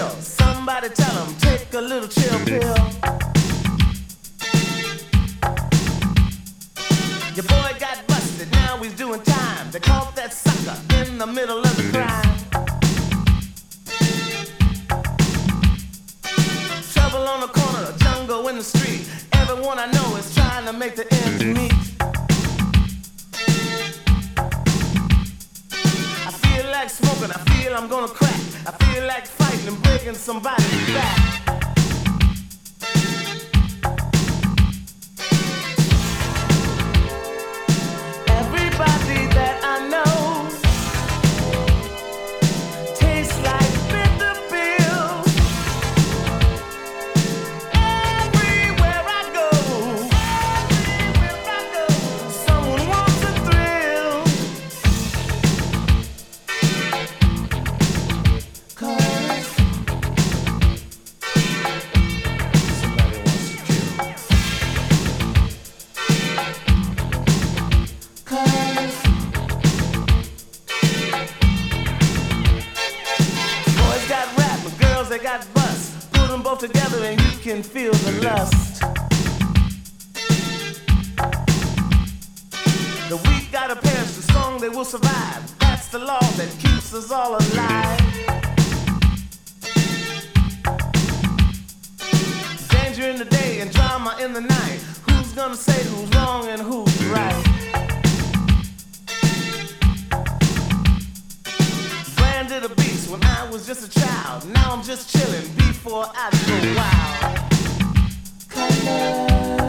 thrill. Somebody tell him, take a little chill pill. Your boy got busted, now he's doing time. They caught that sucker in the middle of the crime. Trouble on the corner, jungle in the street. Everyone I know is trying to make the ends meet. I feel like smoking, I feel I'm gonna crack. I feel like fighting and breaking somebody's back. Everybody that I know tastes like bitter pills. Everywhere I go, someone wants a thrill. 'Cause somebody wants to kill. 'Cause boys got rap and girls they got bust. Put them both together and you can feel the lust. The weak gotta perish, the strong they will survive. That's the law that keeps us all alive. Danger in the day and drama in the night. Who's gonna say who's wrong and who's right? Branded a beast when I was just a child. Now I'm just chilling before I go wild. Color.